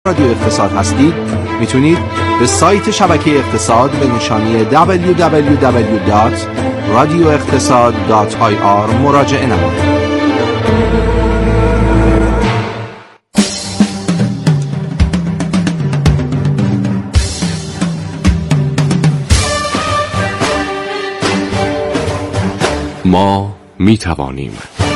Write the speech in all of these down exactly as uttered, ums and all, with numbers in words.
رادیو اقتصاد هستید، میتونید به سایت شبکه اقتصاد به نشانی دبلیو دبلیو دبلیو دات رادیو اقتصاد دات آی آر مراجعه نمایید. ما می توانیم.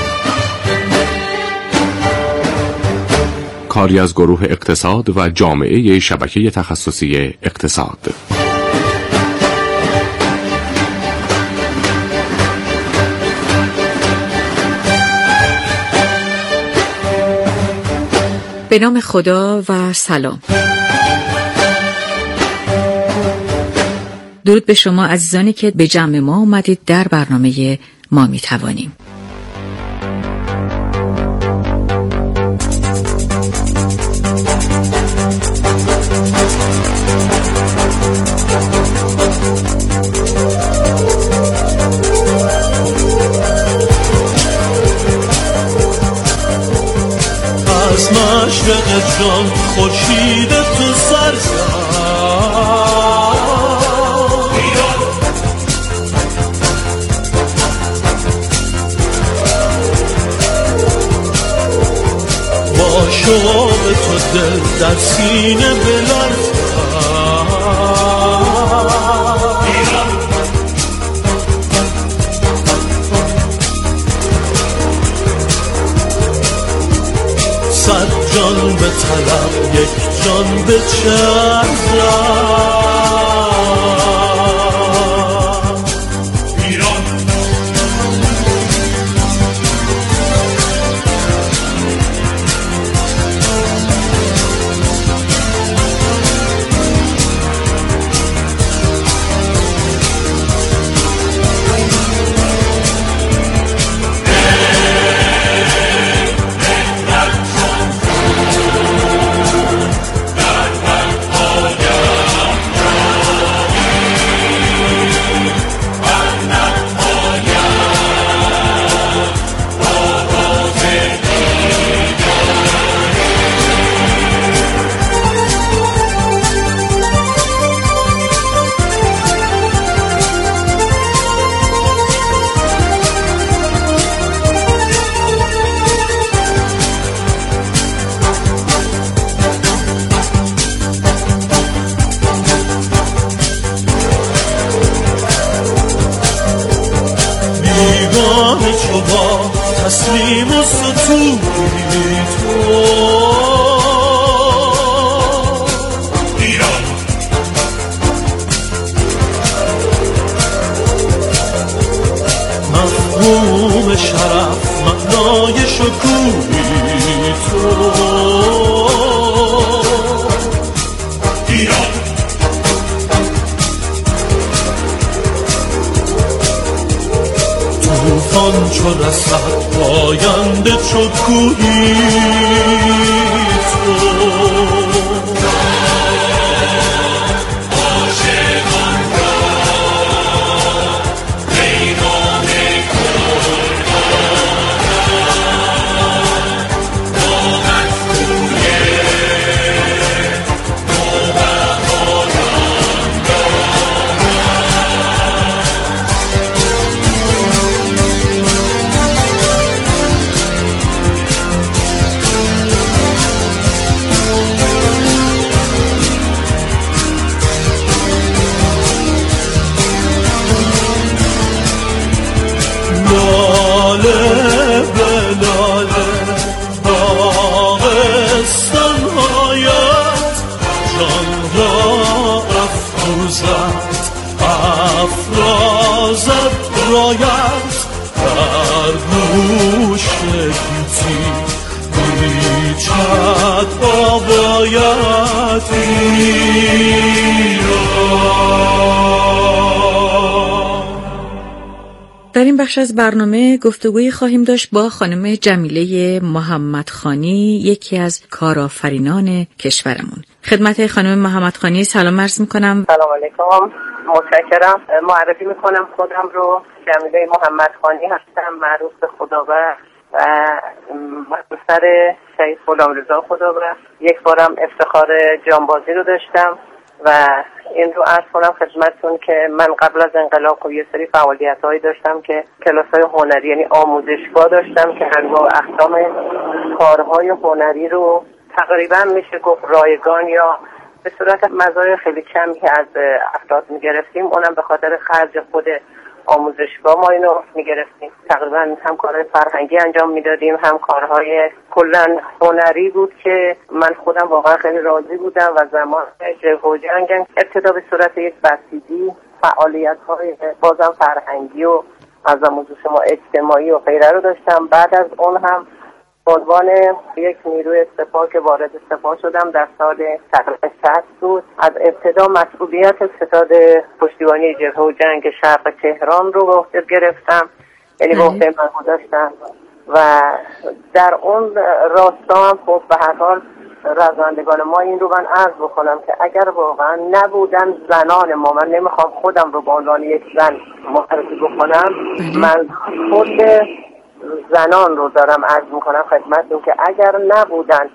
کاری از گروه اقتصاد و جامعه شبکه تخصصی اقتصاد. به نام خدا و سلام. درود به شما عزیزانی که به جمع ما اومدید در برنامه ما می توانیم. از مشرق جان خورشید تو سر زد، با شوق تو دل در سینه بلرزد. صد جان به طلب یک جان به چرزد. تسلیم و ستوری تو ایران، مفهوم شرف معنای شکوهی تو ایران. طوفان چو رسد پاینده چو کوهی تو عاشقان را پیغام گل دارد روی در این بخش از برنامه گفتگویی خواهیم داشت با خانم جمیله محمدخانی، یکی از کارآفرینان کشورمون. خدمت خانم محمدخانی سلام عرض می‌کنم. سلام علیکم، متشکرم. معرفی می‌کنم خودم رو. جمیله محمدخانی هستم، معروف به خداوند. و سر شهید غلامرضا خدا و یک بارم افتخار جانبازی رو داشتم و این رو عرض کنم خدمتتون که من قبل از انقلاب خب یه سری فعالیت‌هایی داشتم که کلاس‌های هنری یعنی آموزشگاه داشتم که انواع اقسام کارهای هنری رو تقریبا میشه گفت رایگان یا به صورت مزایای خیلی کمی که از افراد میگرفتیم، اونم به خاطر خرج خود آموزشگاه ما اینو میگرفتیم. تقریبا هم کارهای فرهنگی انجام میدادیم، هم کارهای کلا هنری بود که من خودم واقعا خیلی راضی بودم و زمان جبهه و جنگ ابتدا به صورت یک بسیجی فعالیت‌های بازم فرهنگی و از موضوع شما اجتماعی و غیره رو داشتم. بعد از اون هم به عنوان یک نیروی سپاه که وارد سپاه شدم در سال تقریبا شصت بود. از ابتدا مسئولیت ستاد پشتیبانی جبهه و جنگ شرق تهران رو به عهده گرفتم، یعنی به عهده من داشتم و در اون راستا هم خب به هر حال رزمندگان ما این رو من عرض بکنم که اگر واقعا نبودن زنان ما، من نمیخوام خودم رو به عنوان یک زن معرفی بکنم، من خود زنان رو دارم عرض میکنم خدمتتون که اگر نبودن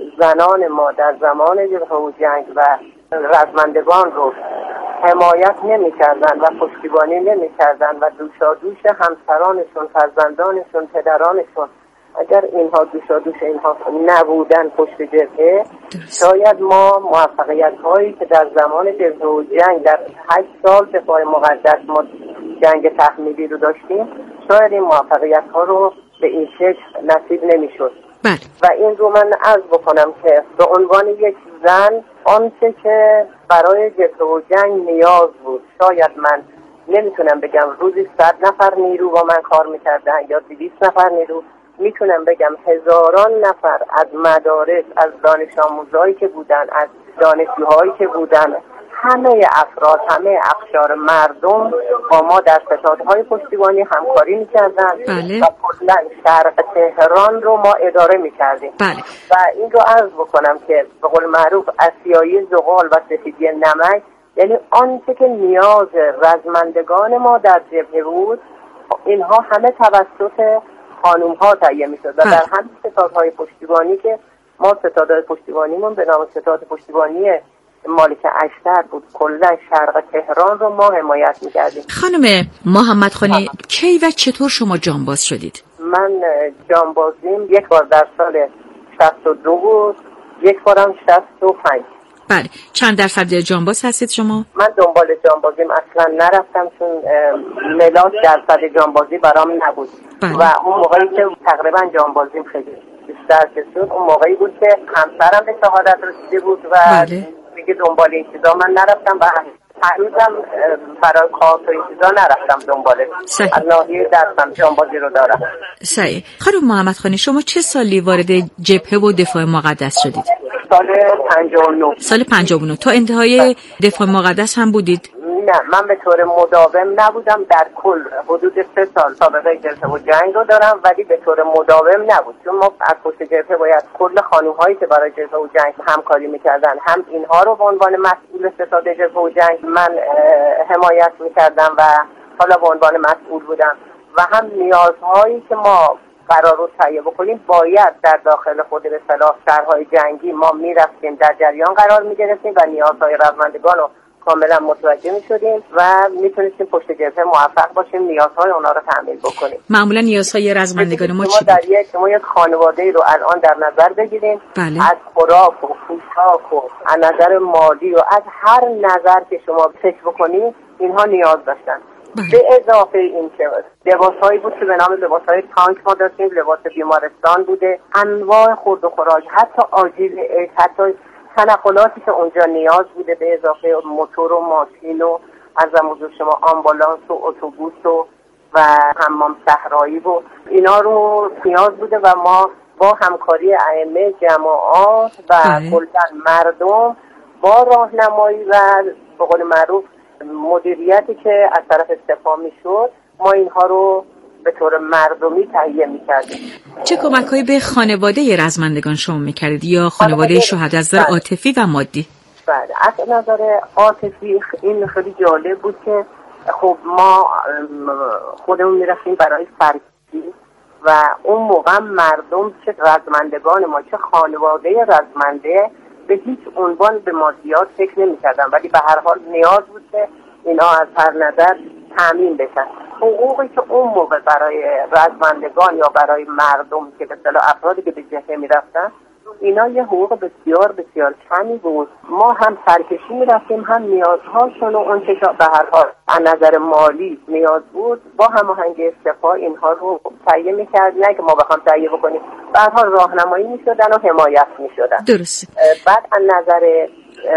زنان ما در زمان جبهه و جنگ و رزمندگان رو حمایت نمی کردن و پشتیبانی نمی کردن و دوشادوش همسرانشون، فرزندانشون، پدرانشون، اگر اینها دوشادوش اینها نبودن پشت جبهه، شاید ما موفقیت هایی که در زمان جبهه و جنگ در هشت سال دفاع مقدس ما جنگ تحمیلی رو داشتیم، شاید این موفقیت ها رو به این شکل نصیب نمی شد. بله. و این رو من عرض بکنم که به عنوان یک زن آنچه که برای جبهه و جنگ نیاز بود، شاید من نمیتونم بگم روزی صد نفر نیرو با من کار میکردن یا دویست نفر نیرو، میتونم بگم هزاران نفر از مدارس، از دانش آموزایی که بودن، از دانشجوهایی که بودن، همه افراد، همه اقشار مردم با ما در ستادهای پشتیبانی همکاری میکردن بله. و کلا شرق تهران رو ما اداره میکردیم. بله. و این رو عرض بکنم که به قول معروف اسیایی زغال و سفیدی نمک، یعنی آنچه که نیاز رزمندگان ما در جبهه بود، اینها همه توسط خانوم ها تهیه میشد و در همین ستادهای پشتیبانی که ما ستادهای پشتیبانیمون به نام ستاد پشتیبانی مالک اشتر بود، کلا شرق تهران رو ما حمایت میکردیم. خانم محمد خانی، کی و چطور شما جانباز شدید؟ من جانبازیم یک بار در سال شصت و دو بود، یک بارم شصت و پنج. بله. چند درصد جانباز هستید شما؟ من دنبال جانبازیم اصلا نرفتم چون ملاک درصد جانبازی برام نبود. بله. و اون موقعی که تقریبا جانبازیم خیلی بیشتر شد، اون موقعی بود که همسرم به شهادت رسیده بود و بله. دیگه دنبال این چیزا من نرفتم و هنوزم برای کار و این چیزا نرفتم دنباله. از ناحیه دستم جانبازی رو دارم. صحیح. خانم محمد خانی، شما چه سالی وارد جبهه و دفاع مقدس شدید؟ سال پنجاه و نه. سال پنجاه و نه. تا انتهای دفاع مقدس هم بودید؟ نه، من به طور مداوم نبودم. در کل حدود سه سال سابقه جبهه و جنگ رو دارم، ولی به طور مداوم نبود، چون ما از پشت جبهه باید کل خانوم هایی که برای جبهه و جنگ همکاری میکردن، هم اینها رو به عنوان مسئول ستاد جبهه و جنگ من حمایت میکردم و حالا به عنوان مسئول بودم، و هم نیازهایی که ما قرار رو تهیه بکنیم باید در داخل خود به اصطلاح شهرهای جنگی ما میرفتیم، در جریان قرار میگرفتیم و نیازهای رزمندگان رو کاملا متوجه میشدیم و میتونستیم پشت جبهه موفق باشیم نیازهای اونا رو تامین بکنیم. معمولا نیازهای رزمندگان ما چی بود؟ در یک ما یک خانواده رو الان در نظر بگیریم، بله. از خوراک و پوشاک و از نظر مالی و از هر نظر که شما فکر بکنید اینها نیاز داشتن. بله. به اضافه این که لباسهایی بود که به نام لباسهای تانک ما داشتیم، لباس بیمارستان بوده، انواع خورد و خوراک، حتی آجیل عید، حتی تنقلاتی که اونجا نیاز بوده، به اضافه موتور و ماشین و از موضوع شما آمبولانس و اتوبوس و و حمام صحرایی و اینا رو نیاز بوده و ما با همکاری ائمه جماعات و کلاً مردم با راهنمایی و به قول معروف مدیریتی که از طرف سپاه میشد، ما اینها رو به طور مردمی تهیه میکردیم. چه کمک‌هایی به خانواده رزمندگان شما میکردید یا خانواده شهدا از نظر عاطفی و مادی؟ بله، از نظر عاطفی این خیلی جالب بود که خب ما خودمون میرفتیم برای فرگیری و اون موقع مردم، چه رزمندگان ما چه خانواده رزمنده، به هیچ عنوان به مادیات فکر نمی‌کردن، ولی به هر حال نیاز بود که اینا از هر نظر تامین بشن. حقوقی که اون موقع برای رزمندگان یا برای مردم که به اصطلاح افرادی که به جبهه می‌رفتن، اینا یه حقوق بسیار بسیار کمی بود. ما هم سرکشی می‌رفتیم، هم نیازهاشون و اون که به هر حال از نظر مالی نیاز بود با هماهنگی سپاه اینها رو تهیه می‌کرد، نه که ما بخوام تهیه بکنیم، به هر حال راهنمایی می‌شدن و حمایت می‌شدن. درست. بعد از نظر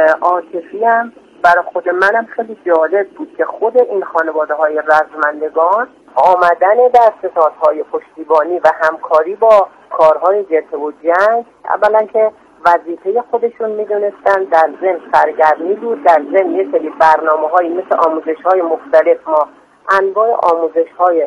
عاطفی هم برای خود منم خیلی جالب بود که خود این خانواده‌های رزمندگان آمدن در ستادهای پشتیبانی و همکاری با کارهای جبهه و جنگ، اولا که وظیفه خودشون میدونستن، در ضمن سرگرمی بود، در ضمن یه سری برنامه‌های مثل آموزش‌های مختلف، ما انواع آموزش‌های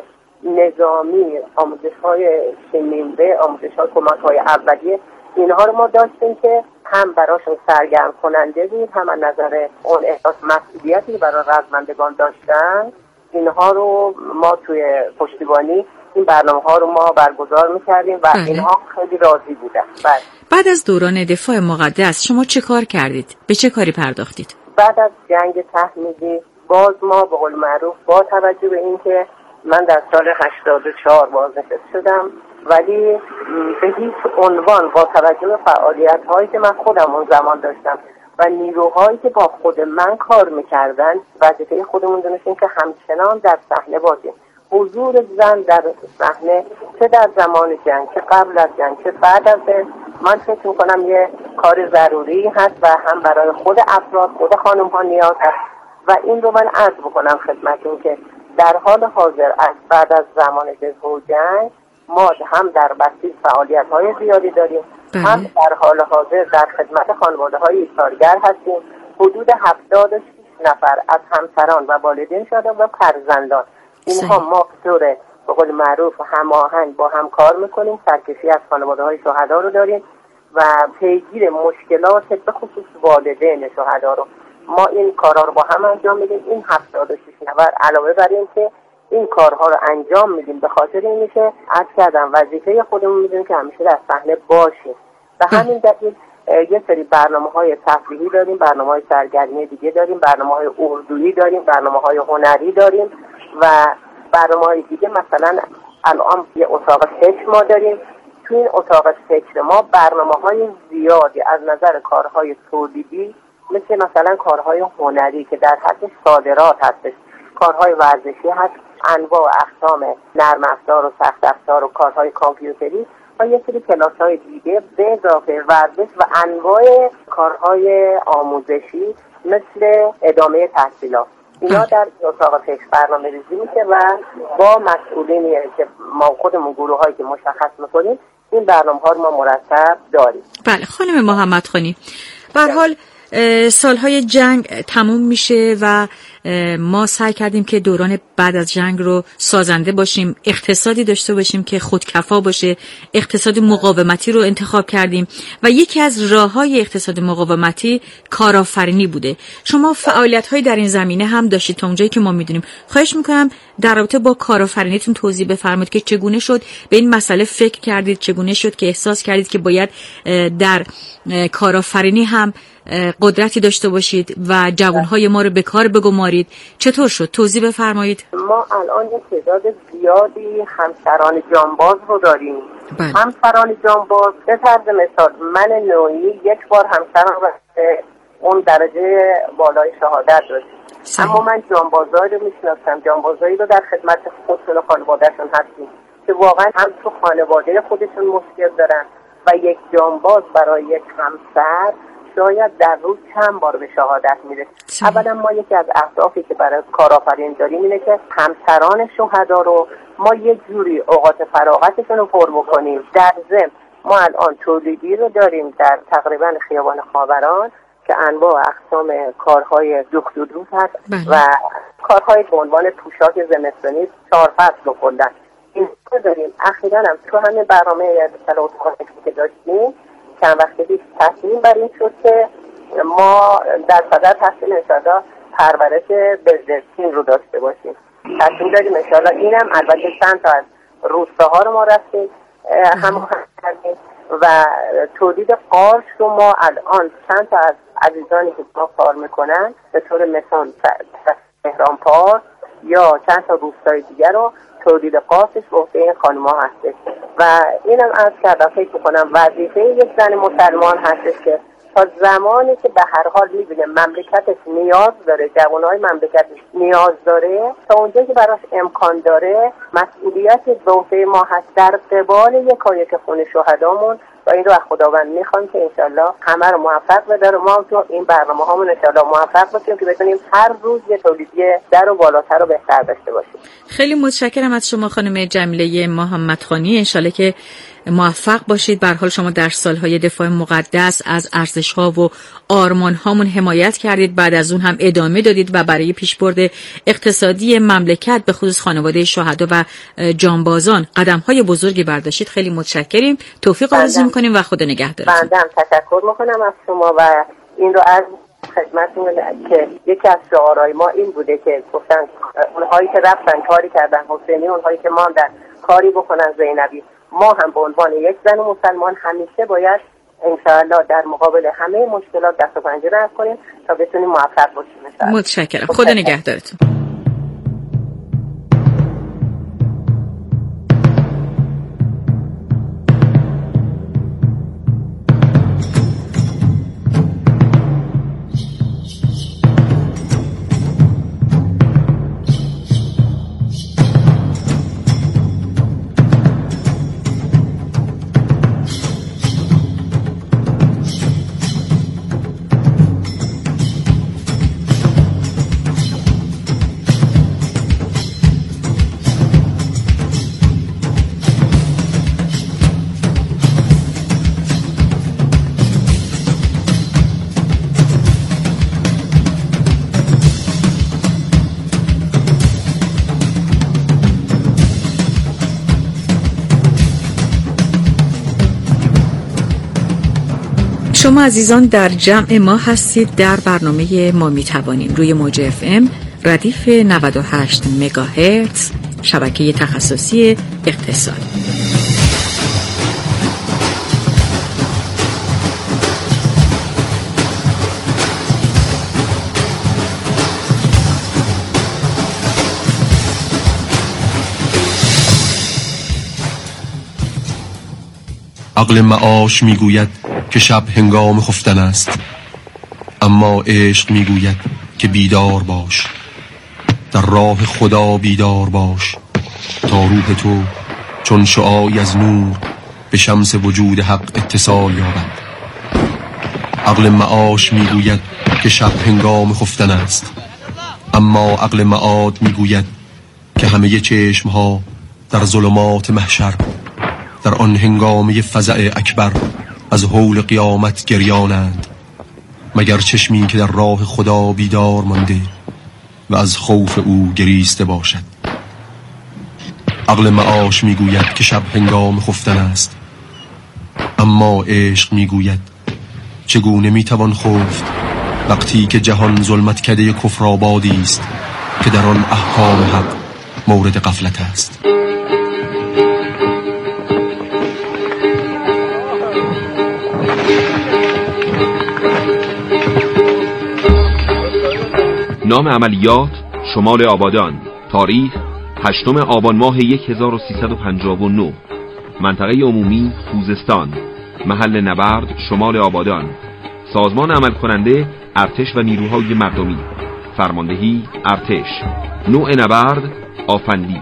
نظامی، آموزش‌های شیمیمه، آموزش‌های کمک‌های اولیه، اینها رو ما داشتیم که هم براشون سرگرم کننده بود، هم از نظر اون احساس مسئولیتی برای رزمندگان داشتن. اینها رو ما توی پشتیبانی این برنامه ها رو ما برگزار میکردیم و بله. اینها خیلی راضی بودن. بله. بعد از دوران دفاع مقدس شما چه کار کردید؟ به چه کاری پرداختید؟ بعد از جنگ تحمیلی باز ما به قول معروف با توجه به اینکه من در سال هشتاد و چهار بازنشسته شدم، ولی به هیچ عنوان با توجه به فعالیت هایی که من خودم اون زمان داشتم و نیروهایی که با خود من کار میکردن، وظیفه خودمون دونستیم که همچنان در صحنه باشیم. حضور زن در صحنه چه در زمان جنگ، چه قبل از جنگ، چه بعد از جنگ، من فکر میکنم یه کار ضروری هست و هم برای خود افراد، خود خانم ها نیاز هست. و این رو من عرض بکنم خدمتتون که در حال حاضر از بعد از زمان جبهه و جنگ ما هم در بسیج فعالیت های زیادی داریم، بله. هم در حال حاضر در خدمت خانواده های ایثارگر هستیم. حدود هفتاد و شش نفر از همسران و والدین شده و فرزندان، اینها ما طور به قول معروف هماهنگ با هم کار میکنیم، سرکشی از خانواده های شهدا رو داریم و پیگیر مشکلات به خصوص والدین شهدا رو ما این کارها رو با هم انجام میدیم. این هفتاد و شش نفر علاوه بر این که این کارها رو انجام میدیم به خاطر اینه که عرض کردم وظیفه خودمون میدونیم که همیشه در صحنه باشیم. به همین دلیل یه سری برنامه‌های تفریحی داریم، برنامه‌های سرگرمی دیگه داریم، برنامه‌های اردویی داریم، برنامه‌های هنری داریم و برنامه‌های دیگه مثلا الان یه اتاق فکر ما داریم. تو این اتاق فکر ما برنامه‌های زیادی از نظر کارهای تولیدی، مثل مثلا کارهای هنری که در حد صادرات هستش، کارهای ورزشی هست، انواع و اقسام نرم افزار و سخت افزار و کارهای کامپیوتری و یک سری کلاس‌های دیگه به اضافه ورزش و انواع کارهای آموزشی مثل ادامه تحصیلات. اینا در اتاق فکر برنامه ریزی میشه و با مسئولینی که ما خودمون گروه‌هایی که مشخص می‌کنیم این برنامه‌ها رو ما مرتب داریم. بله خانم محمدخانی، به هر حال سالهای جنگ تموم میشه و ما سعی کردیم که دوران بعد از جنگ رو سازنده باشیم، اقتصادی داشته باشیم که خودکفا باشه، اقتصاد مقاومتی رو انتخاب کردیم و یکی از راه‌های اقتصاد مقاومتی کارآفرینی بوده. شما فعالیت‌های در این زمینه هم داشتید تا اونجایی که ما می‌دونیم. خواهش می‌کنم در رابطه با کارآفرینیتون توضیح بفرمایید که چگونه شد به این مسئله فکر کردید، چگونه شد که احساس کردید که باید در کارآفرینی هم قدرتی داشته باشید و جوانهای ما رو به کار بگمارید. چطور شد؟ توضیح بفرمایید. ما الان یک تعداد زیادی همسران جانباز رو داریم. بله. همسران جانباز به طرز مثال من نوعی یک بار همسران رو اون درجه بالای شهادت داشتیم، اما من جانبازایی رو میشناسم، جانبازایی رو در خدمت خودشون و خانوادهشون هستیم که واقعا هم تو خانواده خودشون مشکل دارن و یک جانباز برای یک همسر شاید در روز چند بار به شهادت میره. اولا ما یکی از اهدافی که برای کارآفرین داریم اینه که همسران شهدا رو ما یک جوری اوقات فراغتشون رو پر بکنیم. در ضمن ما الان تولیدی رو داریم در تقریبا خیابان خاوران که انواع و اقسام کارهای دوخت و دوز هست و کارهای به عنوان پوشاک زمستانی چهار فصل بکندن. این رو داریم. اخیراً هم تو همین برنامه اتفاقات که داشتیم چند وقت پیش تصمیم بر این شد که ما در صدر تحصیل انشاءالله پرورش بزرگتین رو داشته باشیم. تصمیم داریم انشاءالله اینم البته چند تا از روستاها رو ما رفتیم هماهنگ کردیم و تولید قارچ رو ما الان چند تا از عزیزانی که ما کار میکنن به طور مثال تهران پارک یا چند تا روستای دیگر رو تولید قارچش به عهده این خانم‌ها هستش و اینم عرض کردم فکر می‌کنم وظیفه یک زن مسلمان هستش که تا زمانی که به هر حال می‌بینه مملکتش نیاز داره، جوانای مملکتش نیاز داره، تا اونجایی که براش امکان داره مسئولیت به عهده ما هست در قبال یکایک خون شهدامون و این رو از خداوند میخوام که انشالله همه رو موفق بداره. ما هم تو این برنامه هامون انشالله موفق باشیم که بتونیم هر روز یه تولیدی در و بالاتر و بهتر داشته باشیم. خیلی متشکرم از شما خانم جمیله محمدخانی. انشالله که موفق باشید. به هر حال شما در سالهای دفاع مقدس از ارزش‌ها و آرمان‌هامون حمایت کردید، بعد از اون هم ادامه دادید و برای پیشبرد اقتصادی مملکت به خصوص خانواده شهدا و جانبازان قدم‌های بزرگی برداشتید. خیلی متشکریم. توفیق آرزو می‌کنیم و خدا نگهدارتون. بنده هم تشکر می‌کنم از شما و این رو از خدمتتون که یکی از شعارهای ما این بوده که گفتن اونهایی که رفتن کاری کردن حسینی، اونهایی که ماندن کاری بکنن زینبی. ما هم به عنوان یک زن مسلمان همیشه باید انشاءالله در مقابل همه مشکلات دست و پنجه نرم کنیم تا بتونیم موفق باشیم. متشکرم. خدا نگهدارتون. شما عزیزان در جمع ما هستید در برنامه ما میتوانیم روی موج اف ام ردیف نود و هشت مگاهرتز شبکه تخصصی اقتصاد. عقل معاش میگوید که شب هنگام خفتن است، اما عشق میگوید که بیدار باش، در راه خدا بیدار باش تا روح تو چون شعاعی از نور به شمس وجود حق اتصال یابد. عقل معاش میگوید که شب هنگام خفتن است، اما عقل معاد میگوید که همه چشمها در ظلمات محشر در آن هنگامه فزع اکبر از هول قیامت گریانند، مگر چشمی که در راه خدا بیدار مانده و از خوف او گریسته باشد. عقل معاش میگوید که شب هنگام خفتن است، اما عشق میگوید چگونه میتوان خفت وقتی که جهان ظلمت کده کفر آبادی است که در آن احکام حق مورد غفلت است. نام عملیات شمال آبادان، تاریخ هشتم آبان ماه هزار و سیصد و پنجاه و نه، منطقه عمومی خوزستان، محل نبرد شمال آبادان، سازمان عمل کننده ارتش و نیروهای مردمی، فرماندهی ارتش، نوع نبرد آفندی.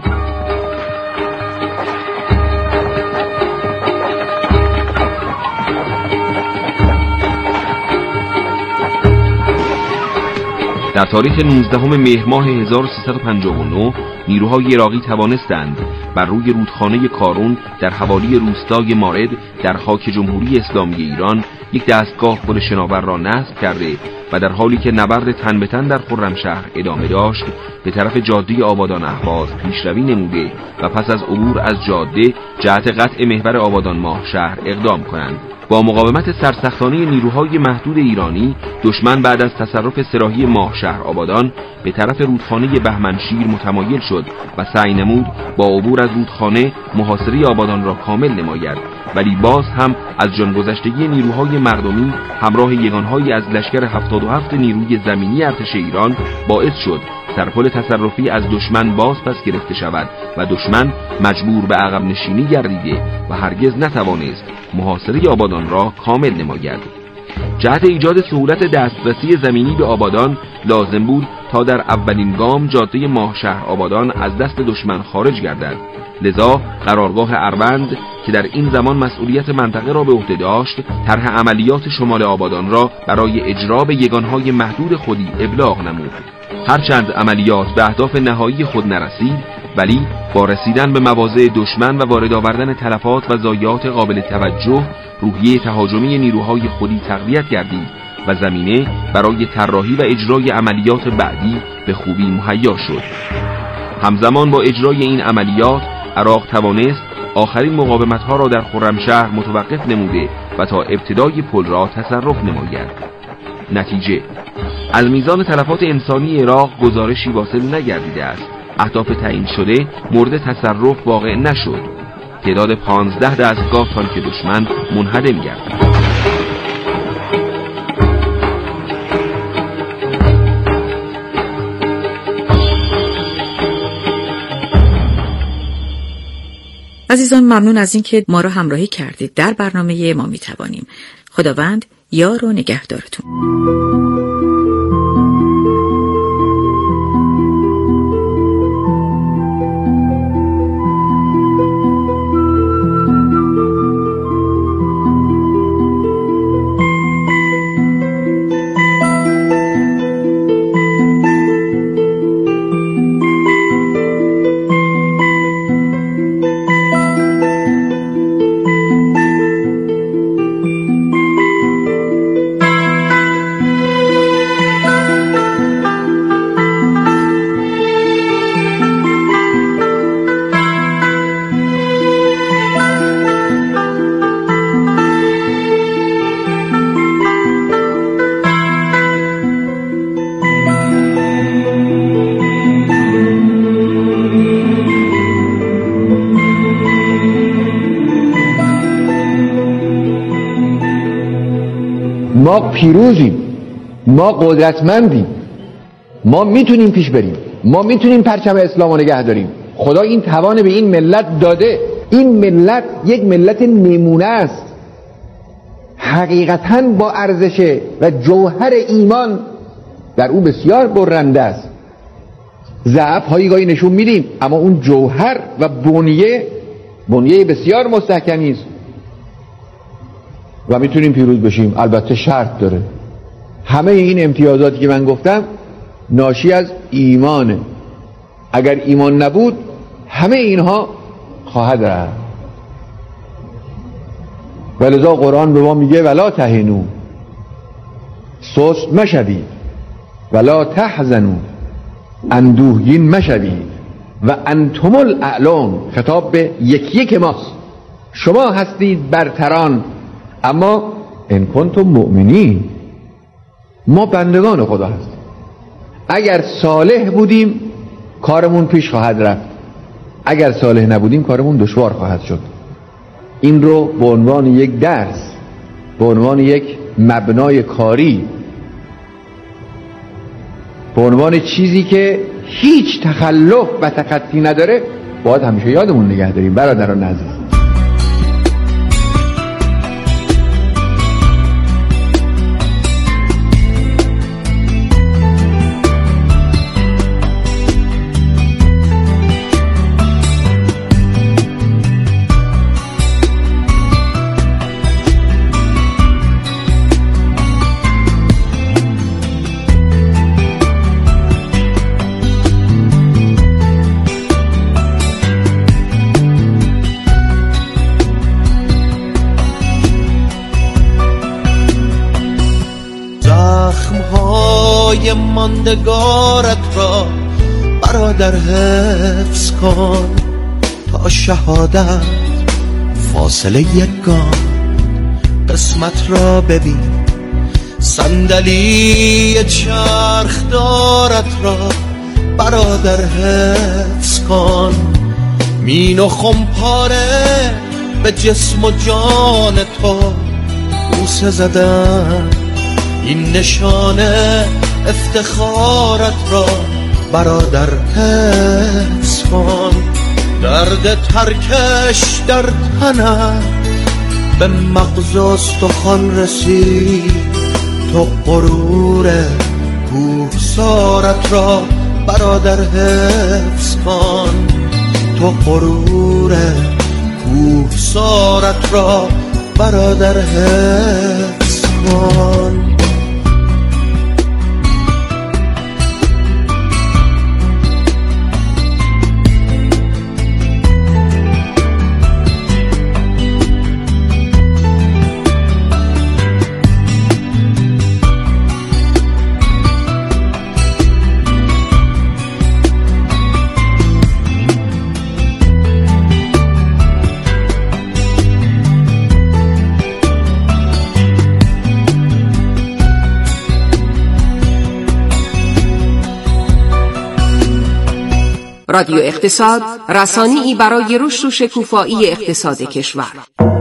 در تاریخ نوزدهم مهر ماه هزار و سیصد و پنجاه و نه نیروهای عراقی توانستند بر روی رودخانه کارون در حوالی روستای مارد در خاک جمهوری اسلامی ایران یک دستگاه پل شناور را نصب کرده و در حالی که نبرد تن به تن در خرمشهر ادامه داشت به طرف جاده آبادان اهواز پیشروی نموده و پس از عبور از جاده جهت قطع محور آبادان ماه شهر اقدام کنند. با مقاومت سرسختانه نیروهای محدود ایرانی، دشمن بعد از تصرف سراحی ماه شهر آبادان به طرف رودخانه بهمنشیر متمایل شد و سعی نمود با عبور از رودخانه محاصره آبادان را کامل نماید، ولی باز هم از جانگذشتگی نیروهای مقدونی همراه یگانهایی از لشکر هفتاد و هفت نیروی زمینی ارتش ایران باعث شد سرپل تصرفی از دشمن باز پس گرفته شود و دشمن مجبور به عقب نشینی گردیده و هرگز نتوانست محاصره آبادان را کامل نماید. جهت ایجاد سهولت دسترسی زمینی به آبادان لازم بود تا در اولین گام جاده ماهشهر آبادان از دست دشمن خارج گردد. لذا قرارگاه اروند که در این زمان مسئولیت منطقه را به عهده داشت، طرح عملیات شمال آبادان را برای اجرا به یگانهای محدود خودی ابلاغ نمود. هرچند عملیات به اهداف نهایی خود نرسید، ولی با رسیدن به مواضع دشمن و وارد آوردن تلفات و ضایعات قابل توجه، روحیه تهاجمی نیروهای خودی تقویت گردید و زمینه برای طراحی و اجرای عملیات بعدی به خوبی مهیا شد. همزمان با اجرای این عملیات، عراق توانست آخرین مقاومت‌ها را در خرمشهر متوقف نموده و تا ابتدای پل را تصرف نماید. نتیجه: از میزان تلفات انسانی عراق گزارشی واصل نگردیده است. اهداف تعیین شده مورد تصرف واقع نشد. تعداد پانزده دستگاه تانک دشمن منهدم گردید. عزیزان، ممنون از اینکه ما را همراهی کردید. در برنامه ما میتوانیم. خداوند یار و نگهدارتون. ما پیروزیم، ما قدرتمندیم، ما میتونیم پیش بریم، ما میتونیم پرچم اسلام رو نگه داریم. خدا این توان به این ملت داده. این ملت یک ملت نمونه است، حقیقتاً با ارزش و جوهر ایمان در او بسیار برنده است. ضعف هایی گاهی نشون میدیم، اما اون جوهر و بنیه بنیه بسیار مستحکمی است و میتونیم پیروز بشیم. البته شرط داره. همه این امتیازاتی که من گفتم ناشی از ایمانه. اگر ایمان نبود همه اینها خواهد رفت. ولذا قرآن به ما میگه ولا تهنوا، سست مشوید، ولا تحزنوا، اندوهگین مشوید، و انتم الاعلون، خطاب به یکی یک ماست، شما هستید برتران. اما ان کنتم مؤمنین، ما بندگان خدا هستیم. اگر صالح بودیم کارمون پیش خواهد رفت، اگر صالح نبودیم کارمون دشوار خواهد شد. این رو به عنوان یک درس، به عنوان یک مبنای کاری، به عنوان چیزی که هیچ تخلف و تخطی نداره باید همیشه یادمون نگه داریم. برادران عزیز، ماندگارت را برادر حفظ کن، تا شهادت فاصله یک گام. قسمت را ببین، صندلی چرخدارت را برادر حفظ کن. مین و خمپاره به جسم و جان تو بوسه زدن، این نشانه افتخارت را برادر حفظ کن. درد ترکش در تنم به مغز استخوان رسید، تو غرور کوهسارت را برادر حفظ کن. تو غرور کوهسارت را برادر حفظ کن. رادیو اقتصاد، رسانه‌ای برای رشد و شکوفایی اقتصاد کشور.